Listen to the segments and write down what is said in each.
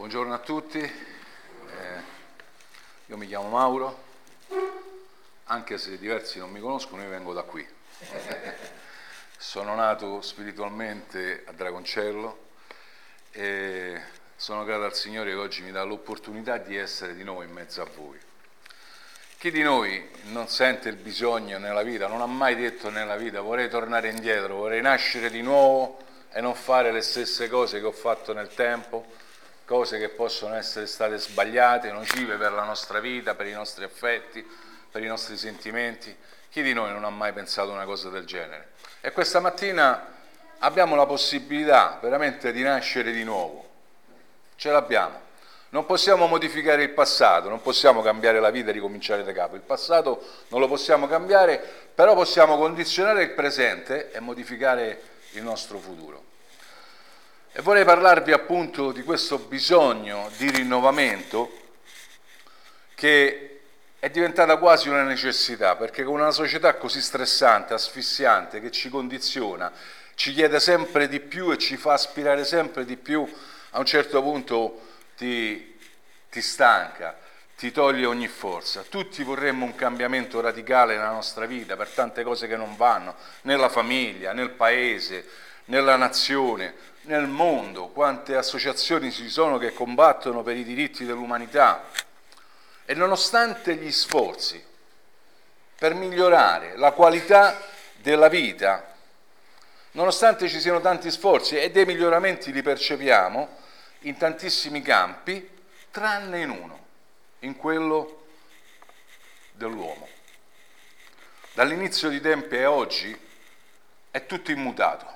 Buongiorno a tutti, io mi chiamo Mauro, anche se diversi non mi conoscono, io vengo da qui. Sono nato spiritualmente a Dragoncello e sono grato al Signore che oggi mi dà l'opportunità di essere di nuovo in mezzo a voi. Chi di noi non sente il bisogno nella vita, non ha mai detto nella vita vorrei tornare indietro, vorrei nascere di nuovo e non fare le stesse cose che ho fatto nel tempo? Cose che possono essere state sbagliate, nocive per la nostra vita, per i nostri affetti, per i nostri sentimenti. Chi di noi non ha mai pensato una cosa del genere? E questa mattina abbiamo la possibilità veramente di nascere di nuovo. Ce l'abbiamo. Non possiamo modificare il passato, non possiamo cambiare la vita e ricominciare da capo. Il passato non lo possiamo cambiare, però possiamo condizionare il presente e modificare il nostro futuro. E vorrei parlarvi appunto di questo bisogno di rinnovamento che è diventata quasi una necessità, perché con una società così stressante, asfissiante, che ci condiziona, ci chiede sempre di più e ci fa aspirare sempre di più, a un certo punto ti stanca, ti toglie ogni forza. Tutti vorremmo un cambiamento radicale nella nostra vita per tante cose che non vanno, nella famiglia, nel paese, nella nazione, nel mondo. Quante associazioni ci sono che combattono per i diritti dell'umanità e nonostante gli sforzi per migliorare la qualità della vita, nonostante ci siano tanti sforzi e dei miglioramenti li percepiamo in tantissimi campi, tranne in uno, in quello dell'uomo. Dall'inizio dei tempi a oggi è tutto immutato.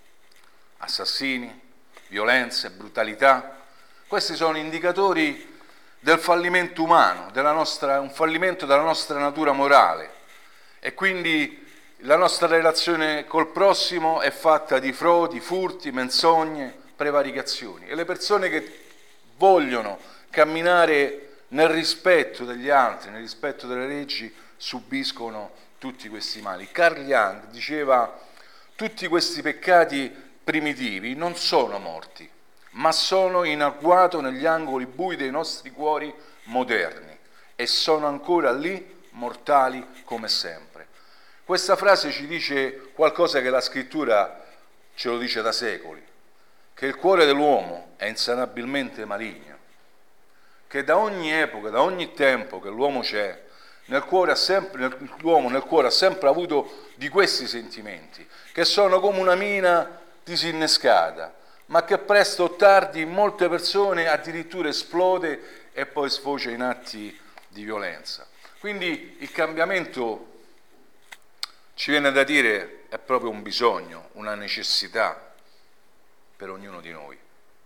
Assassini, violenze, brutalità, questi sono indicatori del fallimento umano, un fallimento della nostra natura morale e quindi la nostra relazione col prossimo è fatta di frodi, furti, menzogne, prevaricazioni e le persone che vogliono camminare nel rispetto degli altri, nel rispetto delle leggi, subiscono tutti questi mali. Carl Jung diceva tutti questi peccati primitivi non sono morti, ma sono in agguato negli angoli bui dei nostri cuori moderni e sono ancora lì mortali come sempre. Questa frase ci dice qualcosa che la scrittura ce lo dice da secoli, che il cuore dell'uomo è insanabilmente maligno, che da ogni epoca, da ogni tempo che l'uomo c'è, l'uomo nel cuore ha sempre avuto di questi sentimenti, che sono come una mina disinnescata, ma che presto o tardi in molte persone addirittura esplode e poi sfocia in atti di violenza. Quindi il cambiamento, ci viene da dire, è proprio un bisogno, una necessità per ognuno di noi.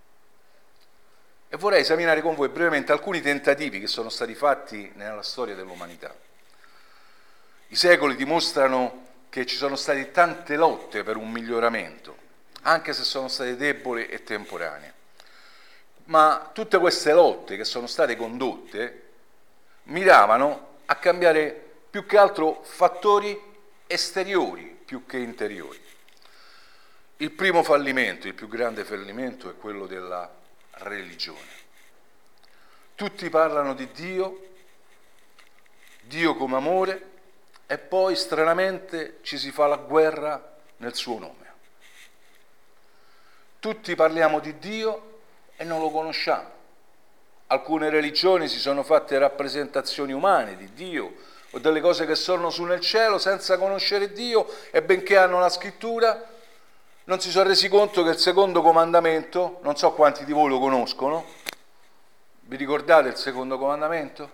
E vorrei esaminare con voi brevemente alcuni tentativi che sono stati fatti nella storia dell'umanità. I secoli dimostrano che ci sono state tante lotte per un miglioramento, anche se sono state deboli e temporanee. Ma tutte queste lotte che sono state condotte miravano a cambiare più che altro fattori esteriori più che interiori. Il primo fallimento, il più grande fallimento è quello della religione. Tutti parlano di Dio, Dio come amore, e poi stranamente ci si fa la guerra nel suo nome. Tutti parliamo di Dio e non lo conosciamo. Alcune religioni si sono fatte rappresentazioni umane di Dio o delle cose che sono su nel cielo senza conoscere Dio e benché hanno la scrittura non si sono resi conto che il secondo comandamento, non so quanti di voi lo conoscono, vi ricordate il secondo comandamento?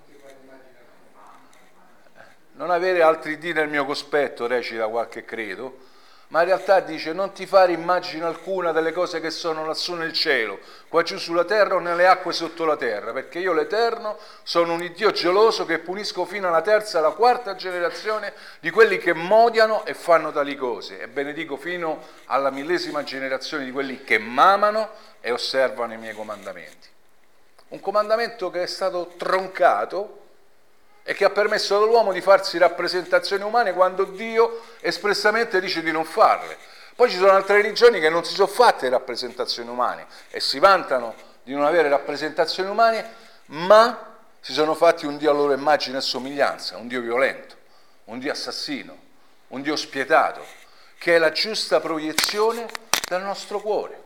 Non avere altri dì nel mio cospetto, recita qualche credo, ma in realtà dice non ti fare immagine alcuna delle cose che sono lassù nel cielo, qua giù sulla terra o nelle acque sotto la terra, perché io l'Eterno sono un Dio geloso che punisco fino alla terza e alla quarta generazione di quelli che modiano e fanno tali cose e benedico fino alla 1000ª generazione di quelli che m'amano e osservano i miei comandamenti. Un comandamento che è stato troncato e che ha permesso all'uomo di farsi rappresentazioni umane quando Dio espressamente dice di non farle. Poi ci sono altre religioni che non si sono fatte rappresentazioni umane e si vantano di non avere rappresentazioni umane, ma si sono fatti un Dio a loro immagine e somiglianza, un Dio violento, un Dio assassino, un Dio spietato, che è la giusta proiezione del nostro cuore.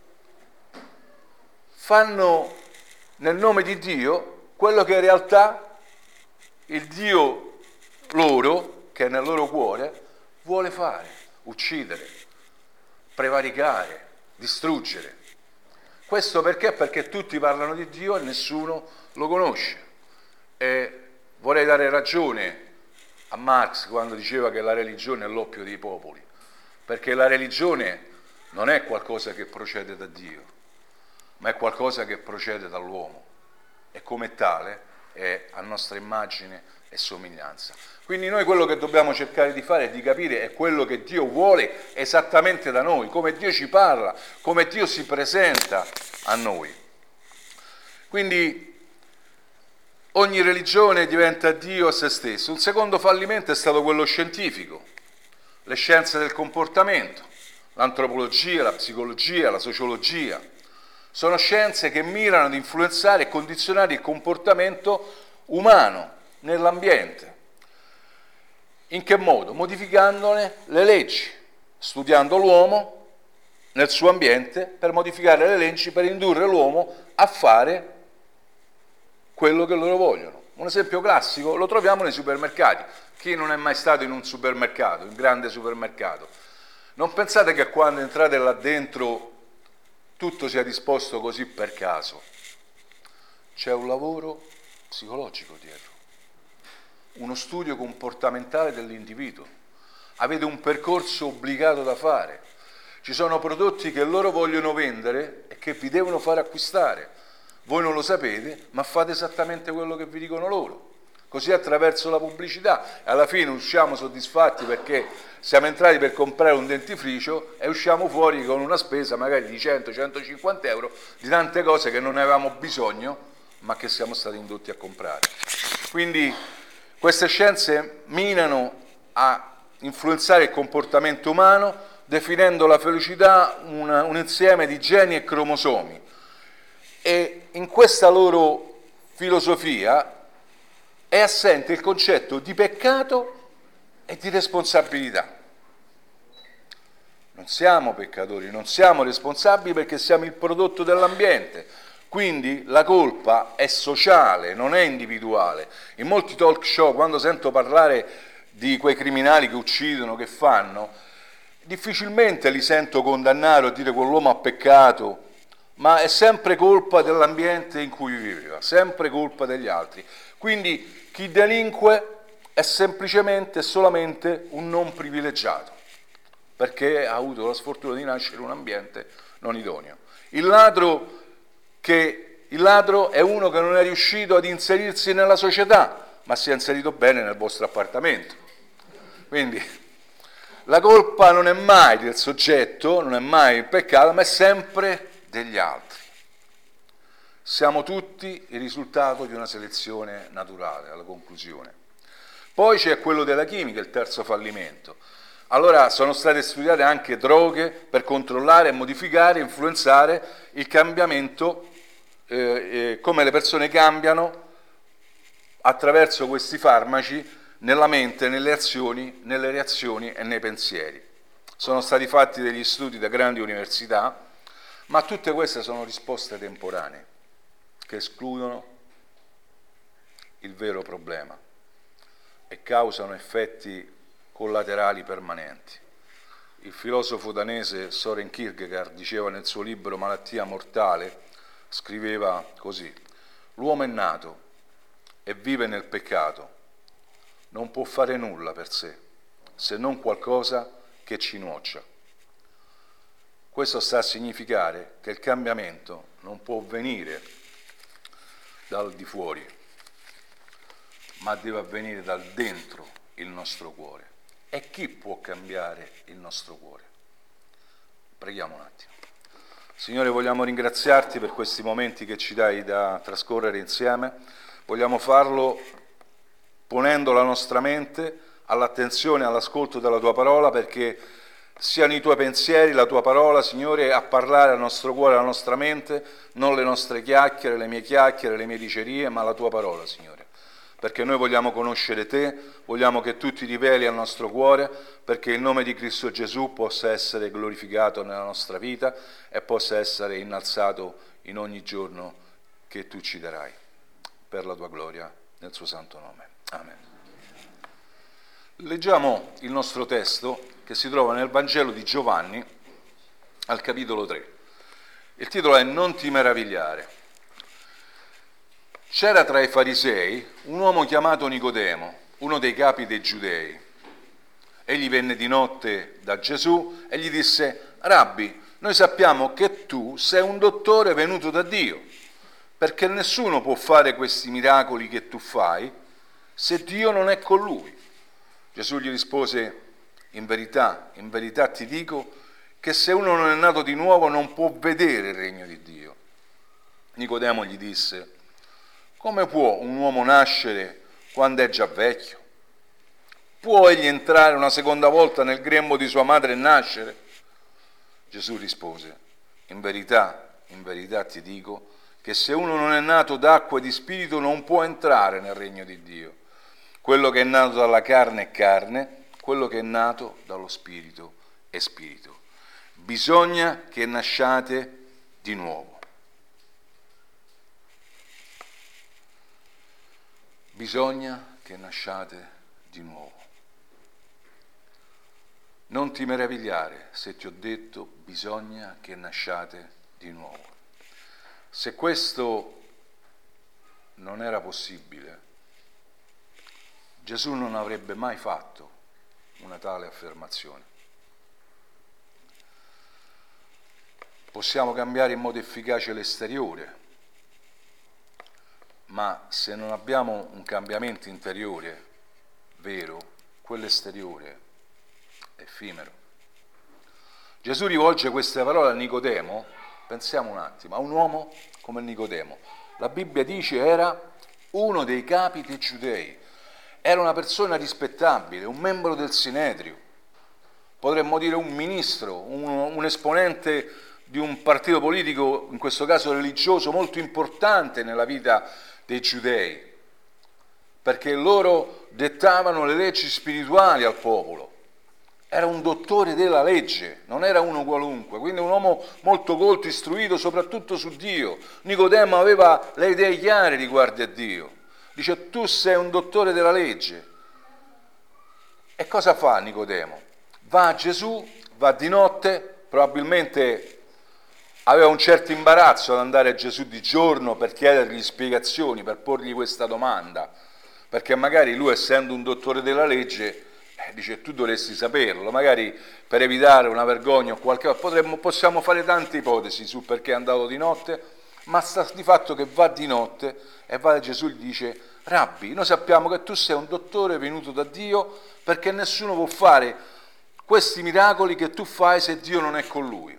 Fanno nel nome di Dio quello che in realtà il Dio loro, che è nel loro cuore, vuole fare: uccidere, prevaricare, distruggere. Questo perché? Perché tutti parlano di Dio e nessuno lo conosce. E vorrei dare ragione a Marx quando diceva che la religione è l'oppio dei popoli, perché la religione non è qualcosa che procede da Dio, ma è qualcosa che procede dall'uomo e come tale è a nostra immagine e somiglianza. Quindi noi quello che dobbiamo cercare di fare e di capire è quello che Dio vuole esattamente da noi, come Dio ci parla, come Dio si presenta a noi. Quindi ogni religione diventa Dio a se stesso. Un secondo fallimento è stato quello scientifico, le scienze del comportamento, l'antropologia, la psicologia, la sociologia. Sono scienze che mirano ad influenzare e condizionare il comportamento umano nell'ambiente. In che modo? Modificandone le leggi, studiando l'uomo nel suo ambiente per modificare le leggi, per indurre l'uomo a fare quello che loro vogliono. Un esempio classico lo troviamo nei supermercati. Chi non è mai stato in un supermercato, un grande supermercato? Non pensate che quando entrate là dentro tutto sia disposto così per caso. C'è un lavoro psicologico dietro, uno studio comportamentale dell'individuo. Avete un percorso obbligato da fare. Ci sono prodotti che loro vogliono vendere e che vi devono fare acquistare. Voi non lo sapete, ma fate esattamente quello che vi dicono loro. Così attraverso la pubblicità. E alla fine usciamo soddisfatti perché siamo entrati per comprare un dentifricio e usciamo fuori con una spesa magari di 100-150 euro di tante cose che non avevamo bisogno, ma che siamo stati indotti a comprare. Quindi queste scienze minano a influenzare il comportamento umano, definendo la felicità un insieme di geni e cromosomi. E in questa loro filosofia è assente il concetto di peccato e di responsabilità. Non siamo peccatori, non siamo responsabili perché siamo il prodotto dell'ambiente. Quindi la colpa è sociale, non è individuale. In molti talk show, quando sento parlare di quei criminali che uccidono, che fanno, difficilmente li sento condannare o dire quell'uomo ha peccato, ma è sempre colpa dell'ambiente in cui viveva, sempre colpa degli altri. Quindi chi delinque è semplicemente e solamente un non privilegiato, perché ha avuto la sfortuna di nascere in un ambiente non idoneo. Il ladro è uno che non è riuscito ad inserirsi nella società, ma si è inserito bene nel vostro appartamento. Quindi la colpa non è mai del soggetto, non è mai il peccato, ma è sempre degli altri. Siamo tutti il risultato di una selezione naturale, alla conclusione. Poi c'è quello della chimica, il terzo fallimento. Allora sono state studiate anche droghe per controllare, modificare, influenzare il cambiamento, come le persone cambiano attraverso questi farmaci nella mente, nelle azioni, nelle reazioni e nei pensieri. Sono stati fatti degli studi da grandi università, ma tutte queste sono risposte temporanee che escludono il vero problema e causano effetti collaterali permanenti. Il filosofo danese Søren Kierkegaard diceva nel suo libro Malattia mortale, scriveva così: l'uomo è nato e vive nel peccato, non può fare nulla per sé, se non qualcosa che ci nuoccia. Questo sta a significare che il cambiamento non può venire dal di fuori, ma deve avvenire dal dentro il nostro cuore. E chi può cambiare il nostro cuore? Preghiamo un attimo. Signore, vogliamo ringraziarti per questi momenti che ci dai da trascorrere insieme. Vogliamo farlo ponendo la nostra mente all'attenzione e all'ascolto della tua parola, perché siano i tuoi pensieri, la tua parola, Signore, a parlare al nostro cuore, alla nostra mente, non le nostre chiacchiere, le mie dicerie, ma la tua parola, Signore. Perché noi vogliamo conoscere te, vogliamo che tu ti riveli al nostro cuore, perché il nome di Cristo Gesù possa essere glorificato nella nostra vita e possa essere innalzato in ogni giorno che tu ci darai, per la tua gloria, nel suo santo nome. Amen. Leggiamo il nostro testo che si trova nel Vangelo di Giovanni, al capitolo 3. Il titolo è Non ti meravigliare. C'era tra i farisei un uomo chiamato Nicodemo, uno dei capi dei Giudei. Egli venne di notte da Gesù e gli disse: Rabbi, noi sappiamo che tu sei un dottore venuto da Dio, perché nessuno può fare questi miracoli che tu fai se Dio non è con lui. Gesù gli rispose: in verità ti dico che se uno non è nato di nuovo non può vedere il regno di Dio. Nicodemo gli disse: come può un uomo nascere quando è già vecchio? Può egli entrare una seconda volta nel grembo di sua madre e nascere? Gesù rispose: in verità ti dico che se uno non è nato d'acqua e di spirito non può entrare nel regno di Dio. Quello che è nato dalla carne è carne, quello che è nato dallo spirito è spirito. Bisogna che nasciate di nuovo. Bisogna che nasciate di nuovo. Non ti meravigliare se ti ho detto bisogna che nasciate di nuovo. Se questo non era possibile, Gesù non avrebbe mai fatto una tale affermazione. Possiamo cambiare in modo efficace l'esteriore, ma se non abbiamo un cambiamento interiore vero, quell'esteriore è effimero. Gesù rivolge queste parole a Nicodemo, pensiamo un attimo, a un uomo come Nicodemo. La Bibbia dice era uno dei capi dei Giudei, era una persona rispettabile, un membro del Sinedrio, potremmo dire un ministro, un esponente di un partito politico, in questo caso religioso, molto importante nella vita dei Giudei, perché loro dettavano le leggi spirituali al popolo. Era un dottore della legge, non era uno qualunque, quindi un uomo molto colto, istruito soprattutto su Dio. Nicodemo aveva le idee chiare riguardo a Dio. Dice: tu sei un dottore della legge. E cosa fa Nicodemo? Va a Gesù, va di notte, probabilmente aveva un certo imbarazzo ad andare a Gesù di giorno per chiedergli spiegazioni, per porgli questa domanda, perché magari lui, essendo un dottore della legge, dice: tu dovresti saperlo, magari per evitare una vergogna o qualche cosa. Possiamo fare tante ipotesi su perché è andato di notte, ma sta di fatto che va di notte e va da Gesù e gli dice: Rabbi, noi sappiamo che tu sei un dottore venuto da Dio, perché nessuno può fare questi miracoli che tu fai se Dio non è con lui.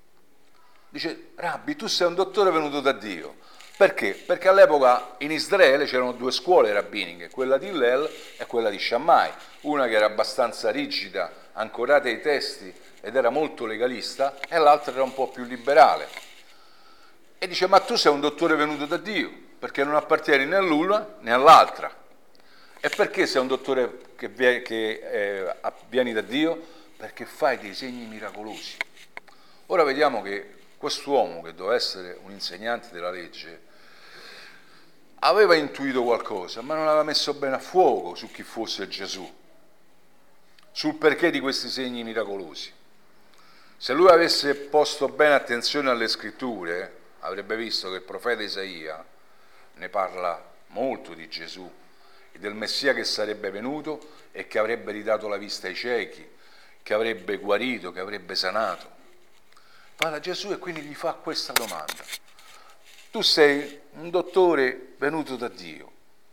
Dice: Rabbi, tu sei un dottore venuto da Dio. Perché? Perché all'epoca in Israele c'erano due scuole rabbiniche, quella di Hillel e quella di Shammai, una che era abbastanza rigida, ancorata ai testi ed era molto legalista, e l'altra era un po' più liberale. E dice: ma tu sei un dottore venuto da Dio, perché non appartieni né all'una né all'altra. E perché sei un dottore che vieni da Dio? Perché fai dei segni miracolosi. Ora vediamo che quest'uomo, che doveva essere un insegnante della legge, aveva intuito qualcosa, ma non aveva messo bene a fuoco su chi fosse Gesù, sul perché di questi segni miracolosi. Se lui avesse posto bene attenzione alle scritture, avrebbe visto che il profeta Isaia ne parla molto di Gesù e del Messia che sarebbe venuto e che avrebbe ridato la vista ai ciechi, che avrebbe guarito, che avrebbe sanato. Va da Gesù e quindi gli fa questa domanda: tu sei un dottore venuto da Dio,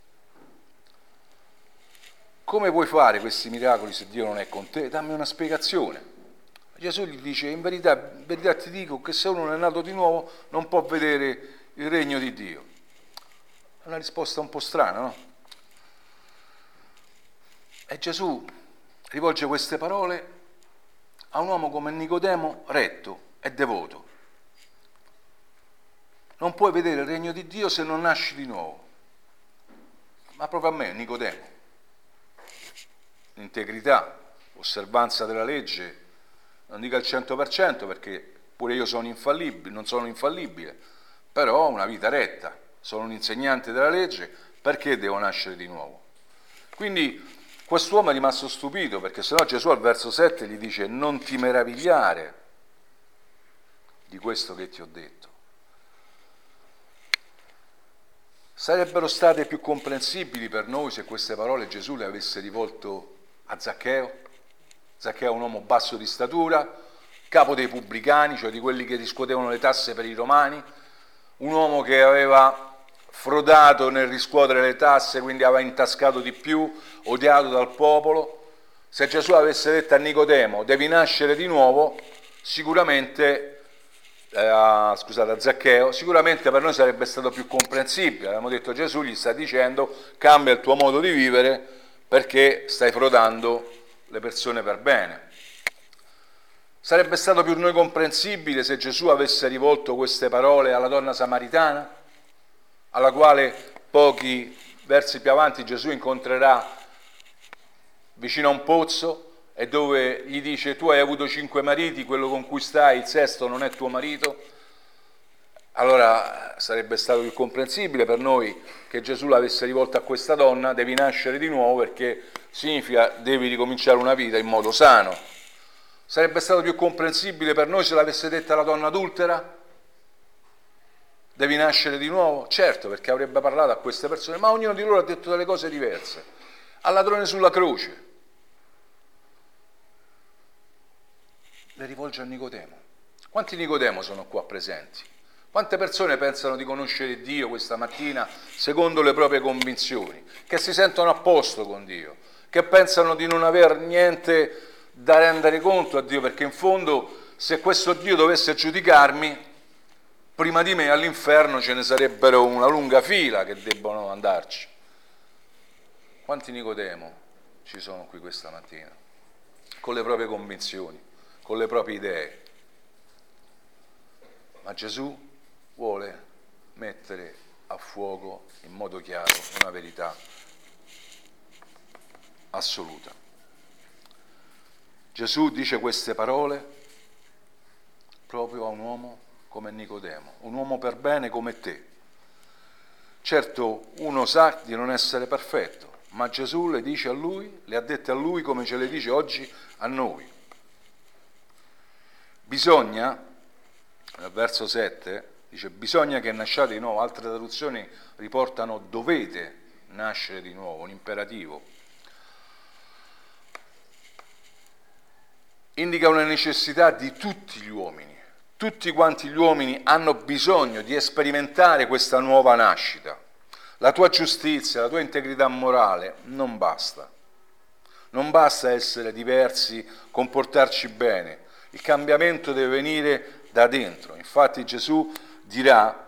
come puoi fare questi miracoli se Dio non è con te? Dammi una spiegazione. Gesù gli dice: in verità ti dico che se uno non è nato di nuovo non può vedere il regno di Dio. È una risposta un po' strana, no? E Gesù rivolge queste parole a un uomo come Nicodemo retto e devoto. Non puoi vedere il regno di Dio se non nasci di nuovo. Ma proprio a me, Nicodemo. Integrità, osservanza della legge, non dico al 100% perché pure io sono infallibile, non sono infallibile, però ho una vita retta, sono un insegnante della legge, perché devo nascere di nuovo? Quindi quest'uomo è rimasto stupito, perché sennò Gesù al verso 7 gli dice: non ti meravigliare di questo che ti ho detto. Sarebbero state più comprensibili per noi se queste parole Gesù le avesse rivolto a Zaccheo. Zaccheo è un uomo basso di statura, capo dei pubblicani, cioè di quelli che riscuotevano le tasse per i romani, un uomo che aveva frodato nel riscuotere le tasse, quindi aveva intascato di più, odiato dal popolo. Se Gesù avesse detto a Nicodemo: devi nascere di nuovo, sicuramente a Zaccheo, sicuramente per noi sarebbe stato più comprensibile. Abbiamo detto: Gesù gli sta dicendo: cambia il tuo modo di vivere perché stai frodando le persone per bene. Sarebbe stato per noi comprensibile se Gesù avesse rivolto queste parole alla donna samaritana, alla quale pochi versi più avanti Gesù incontrerà vicino a un pozzo, e dove gli dice: tu hai avuto 5 mariti, quello con cui stai, il sesto, non è tuo marito. Allora sarebbe stato più comprensibile per noi che Gesù l'avesse rivolta a questa donna: devi nascere di nuovo, perché significa devi ricominciare una vita in modo sano. Sarebbe stato più comprensibile per noi se l'avesse detta alla donna adultera: devi nascere di nuovo. Certo, perché avrebbe parlato a queste persone, ma ognuno di loro ha detto delle cose diverse. Al ladrone sulla croce le rivolge a Nicodemo. Quanti Nicodemo sono qua presenti? Quante persone pensano di conoscere Dio questa mattina secondo le proprie convinzioni, che si sentono a posto con Dio, che pensano di non aver niente da rendere conto a Dio, perché in fondo se questo Dio dovesse giudicarmi, prima di me all'inferno ce ne sarebbero una lunga fila che debbono andarci. Quanti Nicodemo ci sono qui questa mattina? Con le proprie convinzioni, con le proprie idee. Ma Gesù vuole mettere a fuoco in modo chiaro una verità assoluta. Gesù dice queste parole proprio a un uomo come Nicodemo, un uomo per bene come te. Certo, uno sa di non essere perfetto, ma Gesù le dice a lui, le ha dette a lui come ce le dice oggi a noi. Bisogna, nel verso 7, dice: bisogna che nasciate di nuovo. Altre traduzioni riportano: dovete nascere di nuovo, un imperativo. Indica una necessità di tutti gli uomini. Tutti quanti gli uomini hanno bisogno di sperimentare questa nuova nascita. La tua giustizia, la tua integrità morale non basta. Non basta essere diversi, comportarci bene. Il cambiamento deve venire da dentro. Infatti Gesù dirà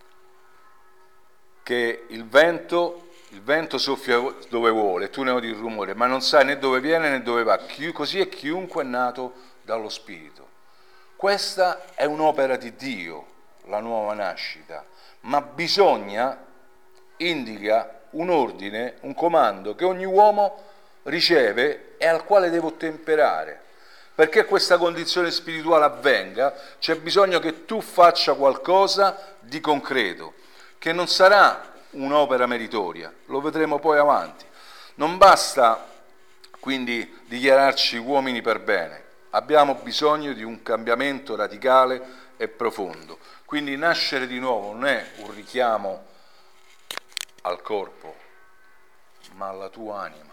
che il vento soffia dove vuole, tu ne odi il rumore, ma non sai né dove viene né dove va. Così è chiunque è nato dallo Spirito. Questa è un'opera di Dio, la nuova nascita, ma indica un ordine, un comando che ogni uomo riceve e al quale deve ottemperare. Perché questa condizione spirituale avvenga, c'è bisogno che tu faccia qualcosa di concreto, che non sarà un'opera meritoria, lo vedremo poi avanti. Non basta quindi dichiararci uomini per bene, abbiamo bisogno di un cambiamento radicale e profondo. Quindi nascere di nuovo non è un richiamo al corpo, ma alla tua anima.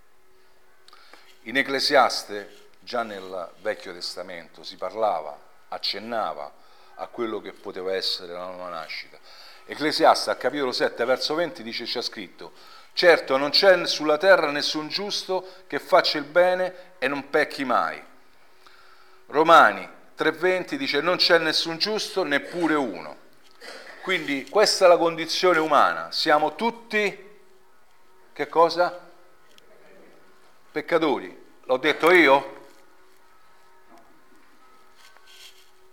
In Ecclesiaste, già nel Vecchio Testamento, si parlava, accennava a quello che poteva essere la nuova nascita. Ecclesiaste, al capitolo 7, verso 20, dice: c'è scritto: certo non c'è sulla terra nessun giusto che faccia il bene e non pecchi mai. Romani 3,20 dice: non c'è nessun giusto, neppure uno. Quindi questa è la condizione umana, siamo tutti, che cosa? Peccatori. L'ho detto io?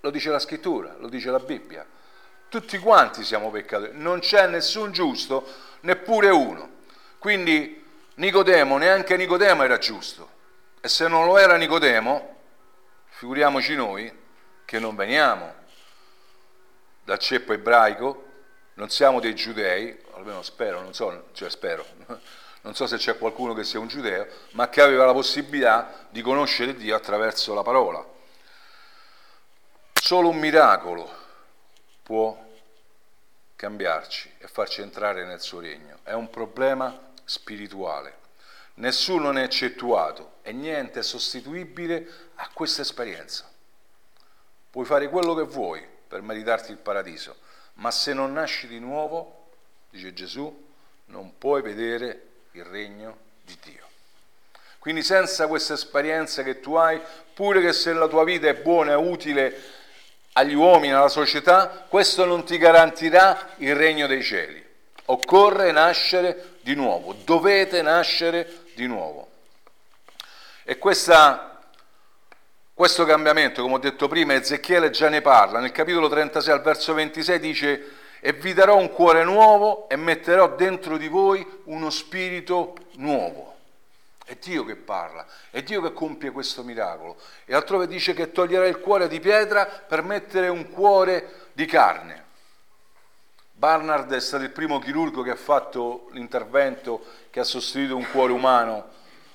lo dice la scrittura, lo dice la Bibbia. Tutti quanti siamo peccatori, non c'è nessun giusto, neppure uno. Quindi Nicodemo, neanche Nicodemo era giusto. E se non lo era Nicodemo, figuriamoci noi che non veniamo dal ceppo ebraico, non siamo dei giudei, almeno spero, non so se c'è qualcuno che sia un giudeo, ma che aveva la possibilità di conoscere Dio attraverso la parola. Solo un miracolo può cambiarci e farci entrare nel suo regno. È un problema spirituale. Nessuno ne è eccettuato e niente è sostituibile a questa esperienza. Puoi fare quello che vuoi per meritarti il paradiso, ma se non nasci di nuovo, dice Gesù, non puoi vedere il regno di Dio. Quindi senza questa esperienza che tu hai, pure che se la tua vita è buona e utile agli uomini, alla società, questo non ti garantirà il regno dei cieli. Occorre nascere di nuovo, dovete nascere di nuovo. E questo cambiamento, come ho detto prima, Ezechiele già ne parla, nel capitolo 36 al verso 26 dice: e vi darò un cuore nuovo e metterò dentro di voi uno spirito nuovo. È Dio che parla, è Dio che compie questo miracolo. E altrove dice che toglierà il cuore di pietra per mettere un cuore di carne. Barnard è stato il primo chirurgo che ha fatto l'intervento che ha sostituito un cuore umano,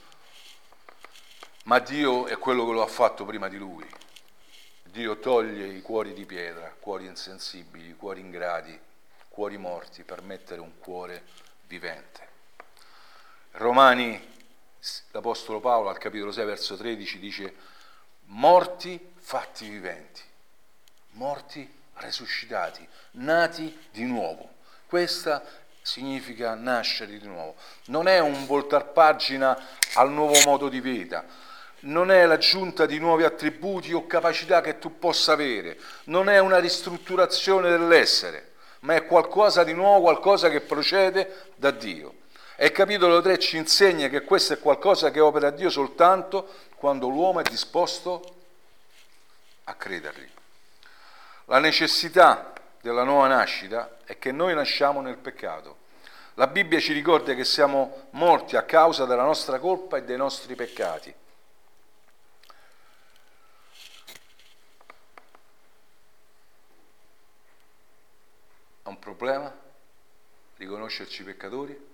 ma Dio è quello che lo ha fatto prima di lui. Dio toglie i cuori di pietra, cuori insensibili, cuori ingrati, cuori morti, per mettere un cuore vivente. Romani, l'Apostolo Paolo al capitolo 6 verso 13 dice: morti fatti viventi, morti resuscitati, nati di nuovo. Questa significa nascere di nuovo. Non è un voltar pagina al nuovo modo di vita, non è l'aggiunta di nuovi attributi o capacità che tu possa avere, non è una ristrutturazione dell'essere, ma è qualcosa di nuovo, qualcosa che procede da Dio. E il capitolo 3 ci insegna che questo è qualcosa che opera Dio soltanto quando l'uomo è disposto a credergli. La necessità della nuova nascita è che noi nasciamo nel peccato. La Bibbia ci ricorda che siamo morti a causa della nostra colpa e dei nostri peccati. È un problema riconoscerci peccatori?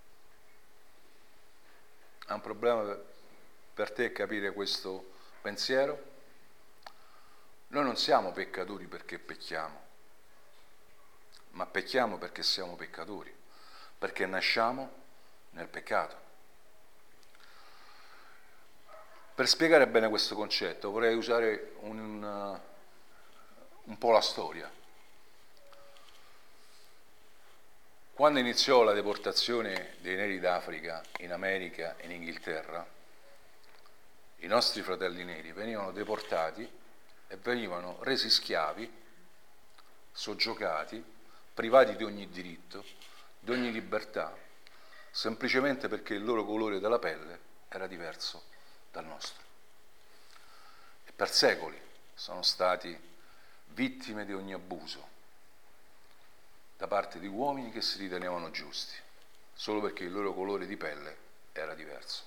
È un problema per te capire questo pensiero? Noi non siamo peccatori perché pecchiamo, ma pecchiamo perché siamo peccatori, perché nasciamo nel peccato. Per spiegare bene questo concetto vorrei usare un po' la storia. Quando iniziò la deportazione dei neri d'Africa in America e in Inghilterra, i nostri fratelli neri venivano deportati e venivano resi schiavi, soggiogati, privati di ogni diritto, di ogni libertà, semplicemente perché il loro colore della pelle era diverso dal nostro. E per secoli sono stati vittime di ogni abuso da parte di uomini che si ritenevano giusti, solo perché il loro colore di pelle era diverso.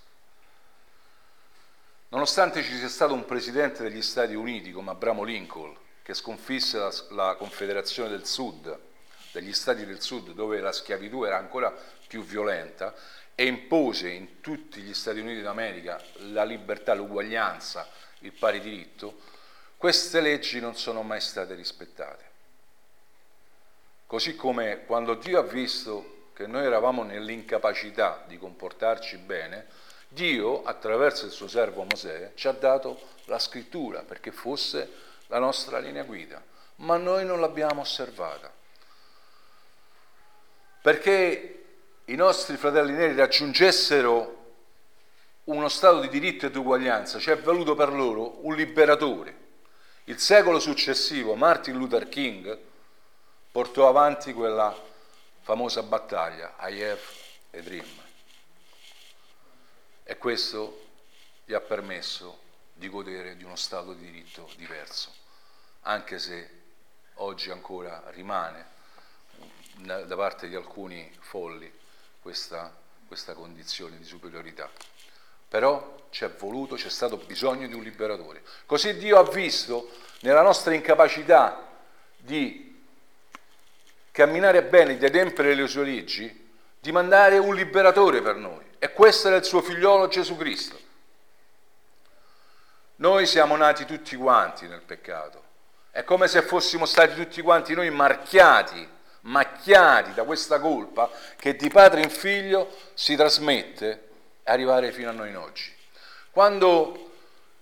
Nonostante ci sia stato un presidente degli Stati Uniti come Abramo Lincoln, che sconfisse la Confederazione del Sud, degli Stati del Sud, dove la schiavitù era ancora più violenta, e impose in tutti gli Stati Uniti d'America la libertà, l'uguaglianza, il pari diritto, queste leggi non sono mai state rispettate. Così come quando Dio ha visto che noi eravamo nell'incapacità di comportarci bene, Dio, attraverso il suo servo Mosè, ci ha dato la scrittura perché fosse la nostra linea guida, ma noi non l'abbiamo osservata. Perché i nostri fratelli neri raggiungessero uno stato di diritto e di uguaglianza, ci è voluto per loro un liberatore. Il secolo successivo, Martin Luther King portò avanti quella famosa battaglia, I have a dream. E questo gli ha permesso di godere di uno stato di diritto diverso. anche se oggi ancora rimane da parte di alcuni folli questa condizione di superiorità. Però c'è stato bisogno di un liberatore. Così Dio ha visto nella nostra incapacità di camminare bene, di adempiere le sue leggi, di mandare un liberatore per noi. E questo era il suo figliolo Gesù Cristo. Noi siamo nati tutti quanti nel peccato. È come se fossimo stati tutti quanti noi macchiati da questa colpa che di padre in figlio si trasmette e arrivare fino a noi in oggi. Quando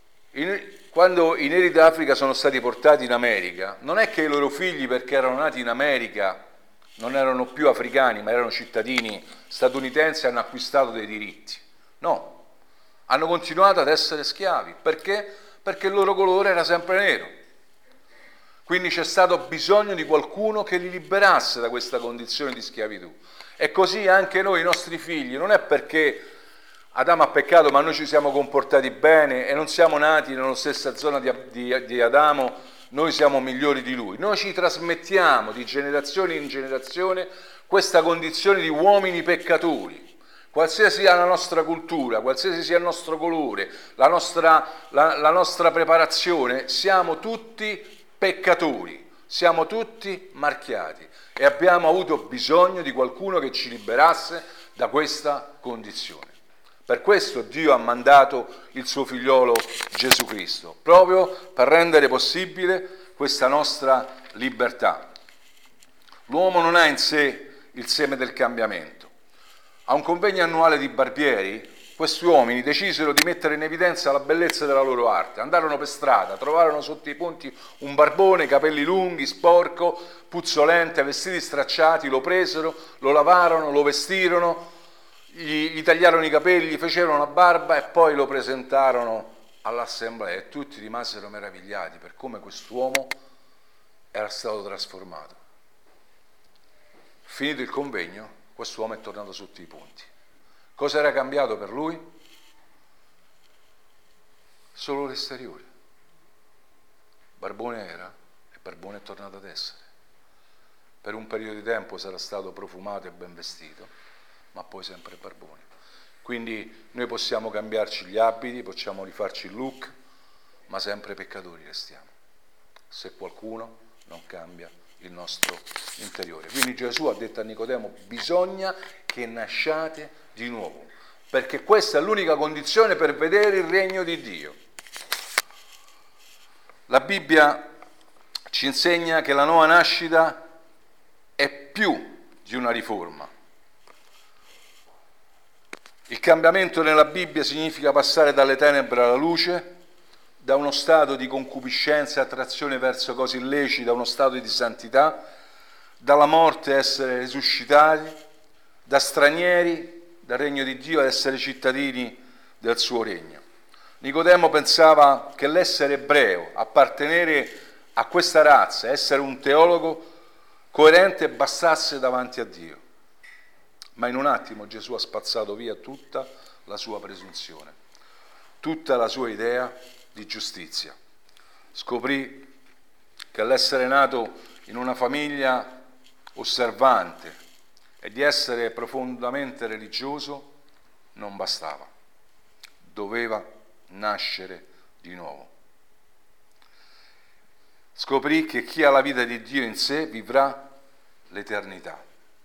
i neri d'Africa sono stati portati in America, non è che i loro figli, perché erano nati in America, non erano più africani, ma erano cittadini statunitensi e hanno acquistato dei diritti. No, hanno continuato ad essere schiavi. Perché? Perché il loro colore era sempre nero. Quindi c'è stato bisogno di qualcuno che li liberasse da questa condizione di schiavitù. E così anche noi, i nostri figli, non è perché Adamo ha peccato ma noi ci siamo comportati bene e non siamo nati nella stessa zona di Adamo, noi siamo migliori di lui. Noi ci trasmettiamo di generazione in generazione questa condizione di uomini peccatori. Qualsiasi sia la nostra cultura, qualsiasi sia il nostro colore, la nostra preparazione, siamo tutti peccatori, siamo tutti marchiati e abbiamo avuto bisogno di qualcuno che ci liberasse da questa condizione. Per questo Dio ha mandato il suo figliolo Gesù Cristo, proprio per rendere possibile questa nostra libertà. L'uomo non ha in sé il seme del cambiamento. A un convegno annuale di barbieri, questi uomini decisero di mettere in evidenza la bellezza della loro arte. Andarono per strada, trovarono sotto i ponti un barbone, capelli lunghi, sporco, puzzolente, vestiti stracciati, lo presero, lo lavarono, lo vestirono, gli tagliarono i capelli, fecero una barba e poi lo presentarono all'assemblea e tutti rimasero meravigliati per come quest'uomo era stato trasformato. Finito il convegno, quest'uomo è tornato sotto i ponti. Cosa era cambiato per lui? Solo l'esteriore. Barbone era e barbone è tornato ad essere. Per un periodo di tempo sarà stato profumato e ben vestito, ma poi sempre barbone. Quindi noi possiamo cambiarci gli abiti, possiamo rifarci il look, ma sempre peccatori restiamo, se qualcuno non cambia il nostro interiore. Quindi Gesù ha detto a Nicodemo: bisogna che nasciate di nuovo, perché questa è l'unica condizione per vedere il regno di Dio. La Bibbia ci insegna che la nuova nascita è più di una riforma. Il cambiamento nella Bibbia significa passare dalle tenebre alla luce, da uno stato di concupiscenza e attrazione verso cose illecite, da uno stato di santità, dalla morte essere risuscitati, da stranieri dal regno di Dio ad essere cittadini del suo regno. Nicodemo pensava che l'essere ebreo, appartenere a questa razza, essere un teologo coerente bastasse davanti a Dio. Ma in un attimo Gesù ha spazzato via tutta la sua presunzione, tutta la sua idea di giustizia. Scoprì che l'essere nato in una famiglia osservante e di essere profondamente religioso non bastava. Doveva nascere di nuovo. Scoprì che chi ha la vita di Dio in sé vivrà l'eternità.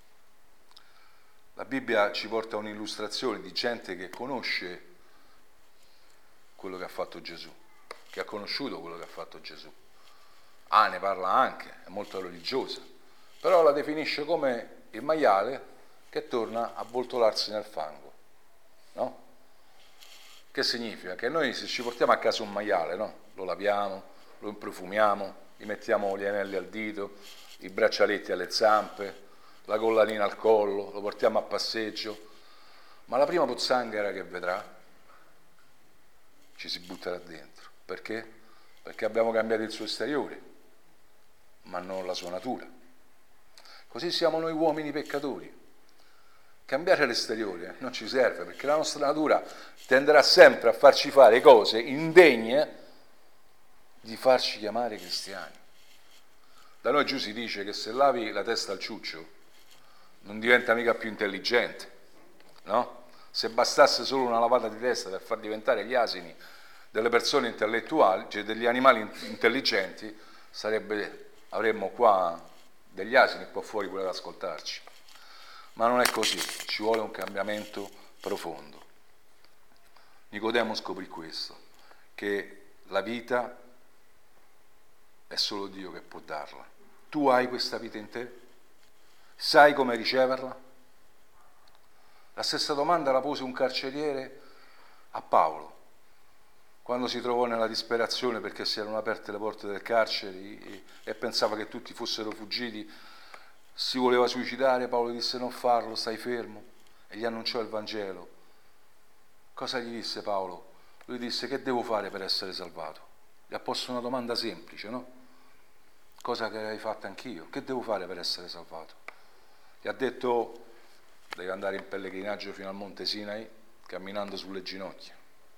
La Bibbia ci porta un'illustrazione di gente che conosce quello che ha fatto Gesù, che ha conosciuto quello che ha fatto Gesù. Ne parla anche, è molto religiosa, però la definisce come il maiale che torna a voltolarsi nel fango, no? Che significa? Che noi se ci portiamo a casa un maiale, no? Lo laviamo, lo improfumiamo, gli mettiamo gli anelli al dito, i braccialetti alle zampe, la collanina al collo, lo portiamo a passeggio, ma la prima pozzanghera che vedrà ci si butterà dentro. Perché? Perché abbiamo cambiato il suo esteriore, ma non la sua natura. Così siamo noi uomini peccatori. Cambiare l'esteriore non ci serve, perché la nostra natura tenderà sempre a farci fare cose indegne di farci chiamare cristiani. Da noi giù si dice che se lavi la testa al ciuccio non diventa mica più intelligente, no? Se bastasse solo una lavata di testa per far diventare gli asini delle persone intellettuali, cioè degli animali intelligenti, avremmo qua degli asini qua fuori pure ad ascoltarci. Ma non è così, ci vuole un cambiamento profondo. Nicodemo scoprì questo, che la vita è solo Dio che può darla. Tu hai questa vita in te? Sai come riceverla? La stessa domanda la pose un carceriere a Paolo, quando si trovò nella disperazione perché si erano aperte le porte del carcere e pensava che tutti fossero fuggiti, si voleva suicidare. Paolo disse: non farlo, stai fermo, e gli annunciò il Vangelo. Cosa gli disse Paolo? Lui disse: che devo fare per essere salvato? Gli ha posto una domanda semplice, no? Cosa che hai fatto anch'io: che devo fare per essere salvato? Gli ha detto: devi andare in pellegrinaggio fino al Monte Sinai camminando sulle ginocchia,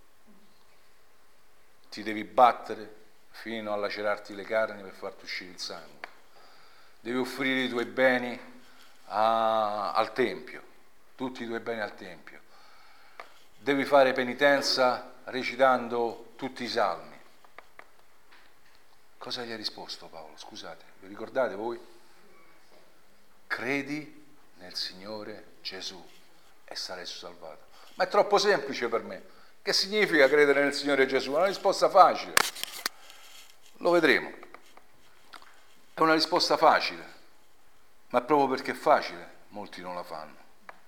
ti devi battere fino a lacerarti le carni per farti uscire il sangue, devi offrire i tuoi beni al Tempio, tutti i tuoi beni al Tempio, devi fare penitenza recitando tutti i salmi. Cosa gli ha risposto Paolo? Scusate, vi ricordate voi? Credi nel Signore Gesù e sarai salvato. Ma è troppo semplice per me. Che significa credere nel Signore Gesù? È una risposta facile. Lo vedremo. È una risposta facile, ma proprio perché è facile, molti non la fanno.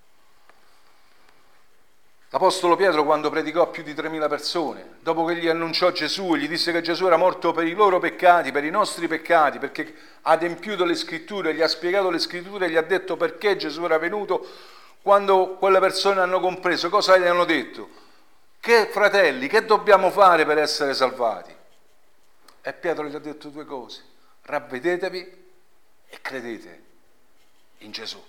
L'Apostolo Pietro, quando predicò a più di 3.000 persone, dopo che gli annunciò Gesù, gli disse che Gesù era morto per i loro peccati, per i nostri peccati, perché ha adempiuto le scritture, gli ha spiegato le scritture e gli ha detto perché Gesù era venuto, quando quelle persone hanno compreso, cosa gli hanno detto? Che fratelli, che dobbiamo fare per essere salvati? E Pietro gli ha detto due cose: ravvedetevi e credete in Gesù.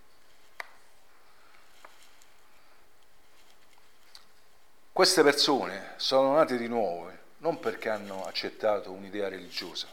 Queste persone sono nate di nuovo, non perché hanno accettato un'idea religiosa,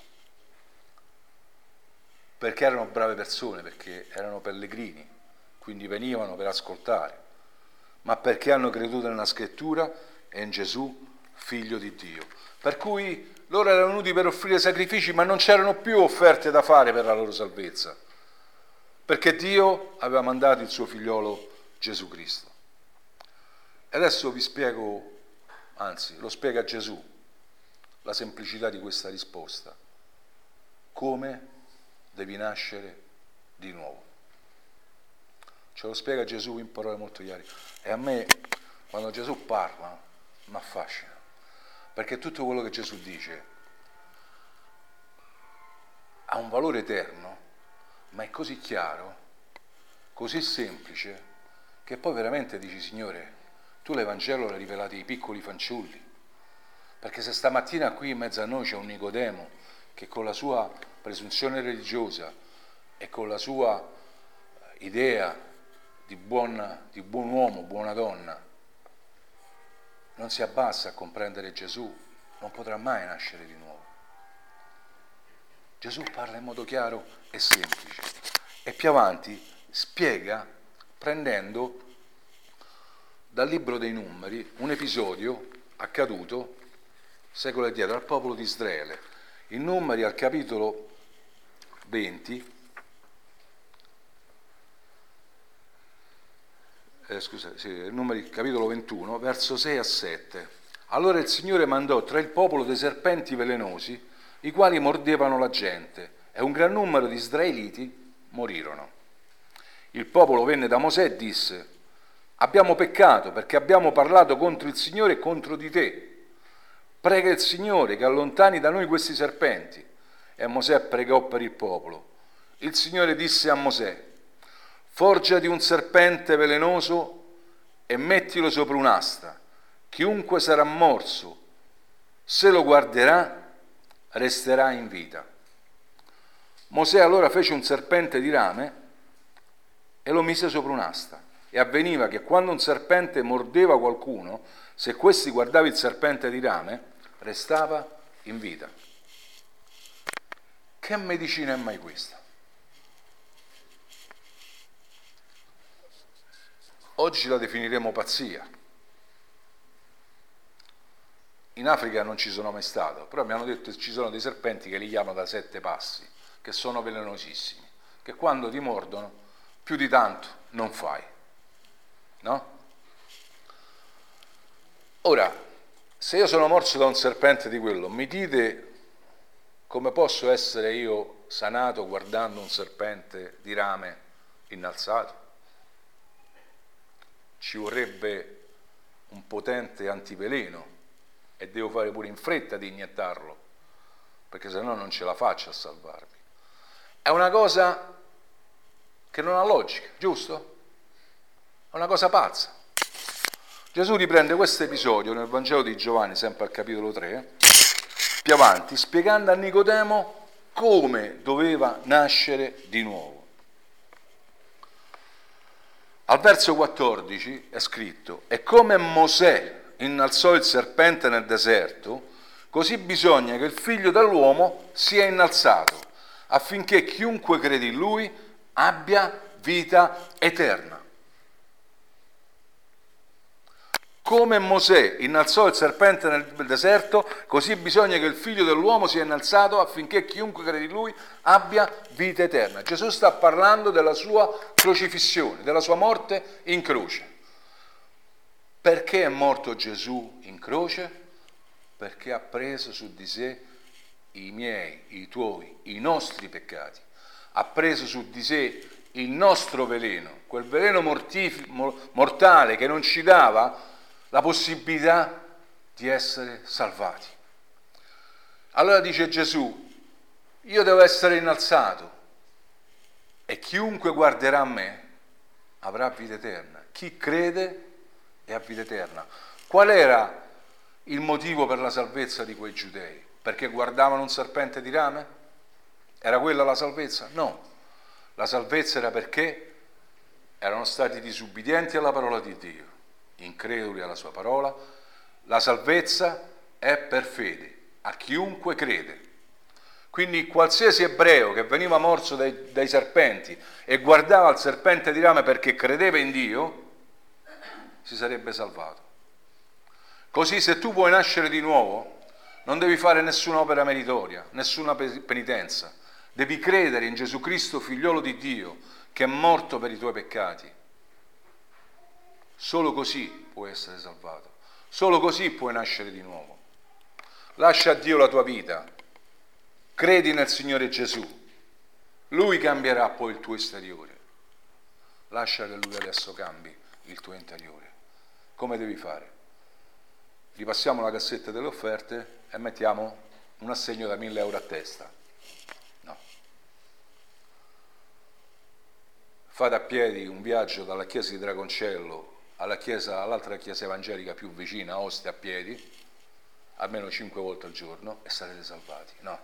perché erano brave persone, perché erano pellegrini, quindi venivano per ascoltare, ma perché hanno creduto nella Scrittura e in Gesù, figlio di Dio. Per cui loro erano venuti per offrire sacrifici, ma non c'erano più offerte da fare per la loro salvezza, perché Dio aveva mandato il suo figliolo Gesù Cristo. E adesso vi spiego, anzi lo spiega Gesù, la semplicità di questa risposta. Come devi nascere di nuovo. Ce lo spiega Gesù in parole molto chiare. E a me, quando Gesù parla, mi affascina, perché tutto quello che Gesù dice ha un valore eterno, ma è così chiaro, così semplice, che poi veramente dici: Signore, tu l'Evangelo l'hai rivelato ai piccoli fanciulli, perché se stamattina qui in mezzo a noi c'è un Nicodemo che con la sua presunzione religiosa e con la sua idea di buon uomo, buona donna, non si abbassa a comprendere Gesù, non potrà mai nascere di nuovo. Gesù parla in modo chiaro e semplice e più avanti spiega prendendo dal libro dei Numeri un episodio accaduto secoli addietro al popolo di Israele. In Numeri, al capitolo 20, Numeri capitolo 21, verso 6 a 7. Allora il Signore mandò tra il popolo dei serpenti velenosi, i quali mordevano la gente, e un gran numero di israeliti morirono. Il popolo venne da Mosè e disse: abbiamo peccato perché abbiamo parlato contro il Signore e contro di te. Prega il Signore che allontani da noi questi serpenti. E Mosè pregò per il popolo. Il Signore disse a Mosè: forgiati un serpente velenoso e mettilo sopra un'asta. Chiunque sarà morso, se lo guarderà, resterà in vita. Mosè allora fece un serpente di rame e lo mise sopra un'asta. E avveniva che quando un serpente mordeva qualcuno, se questi guardava il serpente di rame, restava in vita. Che che medicina è mai questa? Oggi la definiremo pazzia. In Africa non ci sono mai stato, però mi hanno detto che ci sono dei serpenti che li chiamano da 7 passi, che sono velenosissimi, che quando ti mordono più di tanto non fai, no? Ora, se io sono morso da un serpente di quello, mi dite come posso essere io sanato guardando un serpente di rame innalzato? Ci vorrebbe un potente antiveleno e devo fare pure in fretta di iniettarlo, perché sennò non ce la faccio a salvarmi. È una cosa che non ha logica, giusto? È una cosa pazza. Gesù riprende questo episodio nel Vangelo di Giovanni, sempre al capitolo 3, più avanti, spiegando a Nicodemo come doveva nascere di nuovo. Al verso 14 è scritto: e come Mosè innalzò il serpente nel deserto, così bisogna che il figlio dell'uomo sia innalzato, affinché chiunque crede in lui abbia vita eterna. Come Mosè innalzò il serpente nel deserto, così bisogna che il figlio dell'uomo sia innalzato affinché chiunque crede in lui abbia vita eterna. Gesù sta parlando della sua crocifissione, della sua morte in croce. Perché è morto Gesù in croce? Perché ha preso su di sé i miei, i tuoi, i nostri peccati. Ha preso su di sé il nostro veleno, quel veleno mortale che non ci dava la possibilità di essere salvati. Allora dice Gesù: io devo essere innalzato e chiunque guarderà a me avrà vita eterna. Chi crede e ha vita eterna. Qual era il motivo per la salvezza di quei giudei? Perché guardavano un serpente di rame? Era quella la salvezza? No. La salvezza era perché erano stati disubbidienti alla parola di Dio, increduli alla sua parola. La salvezza è per fede, a chiunque crede. Quindi qualsiasi ebreo che veniva morso dai serpenti e guardava il serpente di rame perché credeva in Dio, si sarebbe salvato. Così se tu vuoi nascere di nuovo, non devi fare nessuna opera meritoria, nessuna penitenza. Devi credere in Gesù Cristo, figliolo di Dio, che è morto per i tuoi peccati. Solo così puoi essere salvato. Solo così puoi nascere di nuovo. Lascia a Dio la tua vita. Credi nel Signore Gesù. Lui cambierà poi il tuo esteriore. Lascia che Lui adesso cambi il tuo interiore. Come devi fare? Ripassiamo la cassetta delle offerte e mettiamo un assegno da 1.000 euro a testa. No. Fate a piedi un viaggio dalla chiesa di Dragoncello all'altra chiesa evangelica più vicina, Ostia, a piedi, almeno 5 volte al giorno, e sarete salvati. No.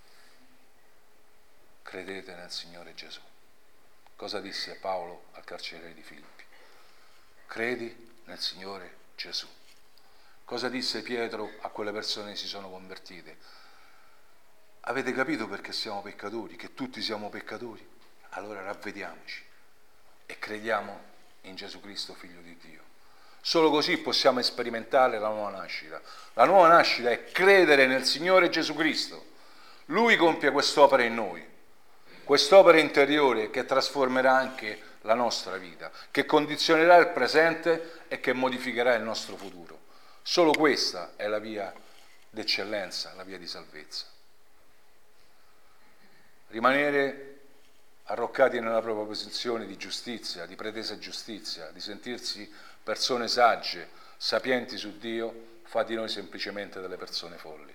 Credete nel Signore Gesù. Cosa disse Paolo al carceriere di Filippi? Credi nel Signore Gesù. Cosa disse Pietro a quelle persone che si sono convertite? Avete capito perché siamo peccatori, che tutti siamo peccatori? Allora ravvediamoci e crediamo in Gesù Cristo, Figlio di Dio. Solo così possiamo sperimentare la nuova nascita. La nuova nascita è credere nel Signore Gesù Cristo. Lui compie quest'opera in noi, quest'opera interiore che trasformerà anche la nostra vita, che condizionerà il presente e che modificherà il nostro futuro. Solo questa è la via d'eccellenza, la via di salvezza. Rimanere arroccati nella propria posizione di giustizia, di pretesa giustizia, di sentirsi persone sagge, sapienti su Dio, fa di noi semplicemente delle persone folli.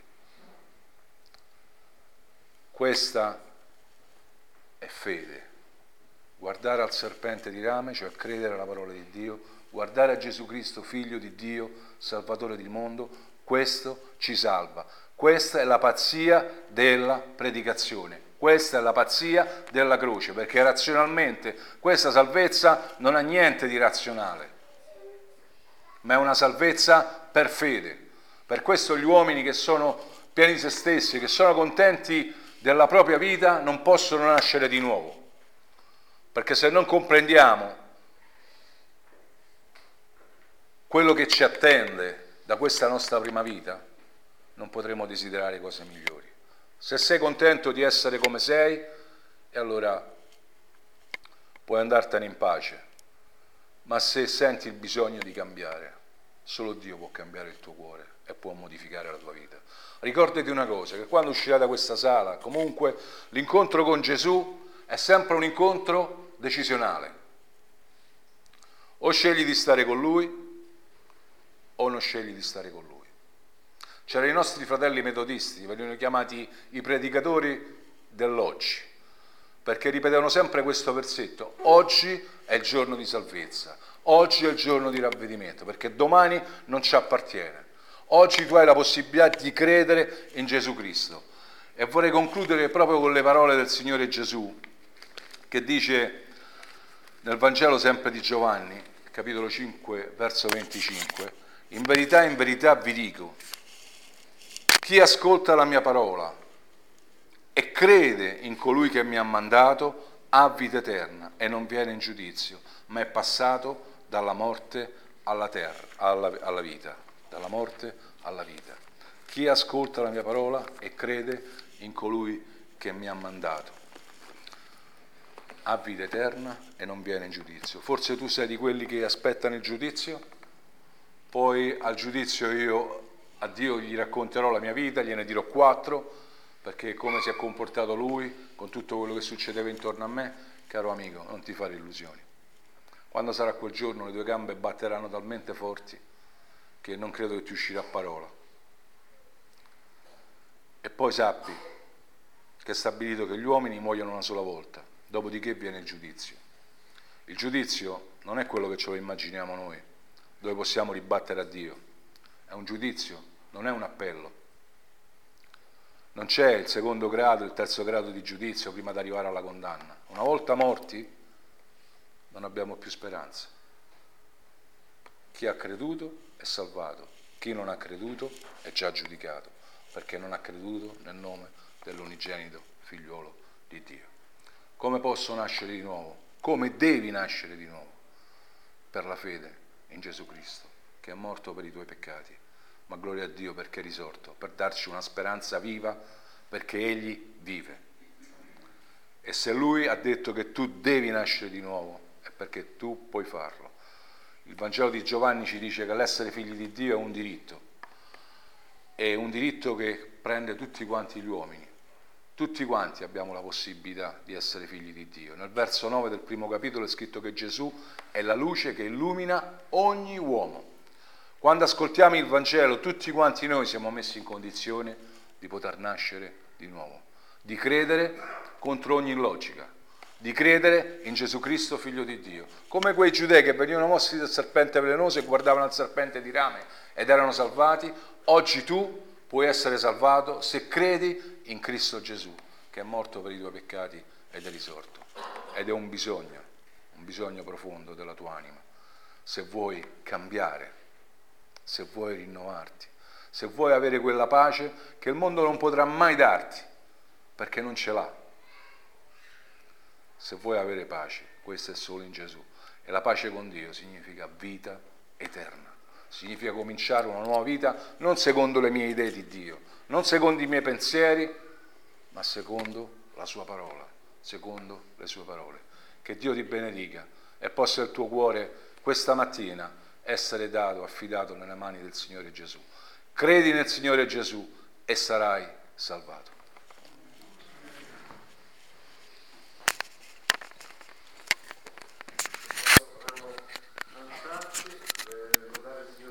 Questa è fede. Guardare al serpente di rame, cioè credere alla parola di Dio, guardare a Gesù Cristo, Figlio di Dio, Salvatore del mondo, questo ci salva. Questa è la pazzia della predicazione, questa è la pazzia della croce, perché razionalmente questa salvezza non ha niente di razionale, ma è una salvezza per fede. Per questo gli uomini che sono pieni di se stessi, che sono contenti della propria vita non possono nascere di nuovo, perché se non comprendiamo quello che ci attende da questa nostra prima vita, non potremo desiderare cose migliori. Se sei contento di essere come sei, e allora puoi andartene in pace, ma se senti il bisogno di cambiare, solo Dio può cambiare il tuo cuore e può modificare la tua vita. Ricordati una cosa, che quando uscirai da questa sala, comunque l'incontro con Gesù è sempre un incontro decisionale. O scegli di stare con Lui o non scegli di stare con Lui. C'erano i nostri fratelli metodisti, venivano chiamati i predicatori dell'oggi, perché ripetevano sempre questo versetto: oggi è il giorno di salvezza, oggi è il giorno di ravvedimento, perché domani non ci appartiene. Oggi tu hai la possibilità di credere in Gesù Cristo. E vorrei concludere proprio con le parole del Signore Gesù, che dice nel Vangelo sempre di Giovanni, capitolo 5, verso 25, in verità vi dico, chi ascolta la mia parola e crede in colui che mi ha mandato ha vita eterna e non viene in giudizio, ma è passato dalla morte alla vita. Dalla morte alla vita. Chi ascolta la mia parola e crede in colui che mi ha mandato ha vita eterna e non viene in giudizio. Forse tu sei di quelli che aspettano il giudizio? Poi al giudizio io a Dio gli racconterò la mia vita, gliene dirò 4, perché come si è comportato Lui con tutto quello che succedeva intorno a me, caro amico, non ti fare illusioni. Quando sarà quel giorno le tue gambe batteranno talmente forti che non credo che ti uscirà parola. E poi sappi che è stabilito che gli uomini muoiono una sola volta, dopodiché viene il giudizio. Il giudizio non è quello che ce lo immaginiamo noi, dove possiamo ribattere a Dio. È un giudizio, non è un appello. Non c'è il secondo grado, il terzo grado di giudizio prima di arrivare alla condanna. Una volta morti non abbiamo più speranza. Chi ha creduto è salvato, chi non ha creduto è già giudicato, perché non ha creduto nel nome dell'unigenito figliuolo di Dio. Come posso nascere di nuovo? Come devi nascere di nuovo? Per la fede in Gesù Cristo, che è morto per i tuoi peccati, ma gloria a Dio perché è risorto, per darci una speranza viva, perché Egli vive. E se Lui ha detto che tu devi nascere di nuovo, è perché tu puoi farlo. Il Vangelo di Giovanni ci dice che l'essere figli di Dio è un diritto che prende tutti quanti gli uomini. Tutti quanti abbiamo la possibilità di essere figli di Dio. Nel verso 9 del primo capitolo è scritto che Gesù è la luce che illumina ogni uomo. Quando ascoltiamo il Vangelo, tutti quanti noi siamo messi in condizione di poter nascere di nuovo, di credere contro ogni logica, di credere in Gesù Cristo, figlio di Dio. Come quei giudei che venivano mossi dal serpente velenoso e guardavano il serpente di rame ed erano salvati, oggi tu puoi essere salvato se credi in Cristo Gesù, che è morto per i tuoi peccati ed è risorto. Ed è un bisogno profondo della tua anima. Se vuoi cambiare, se vuoi rinnovarti, se vuoi avere quella pace che il mondo non potrà mai darti, perché non ce l'ha. Se vuoi avere pace, questa è solo in Gesù. E la pace con Dio significa vita eterna. Significa cominciare una nuova vita non secondo le mie idee di Dio, non secondo i miei pensieri, ma secondo la sua parola, secondo le sue parole. Che Dio ti benedica e possa il tuo cuore questa mattina essere affidato nelle mani del Signore Gesù. Credi nel Signore Gesù e sarai salvato.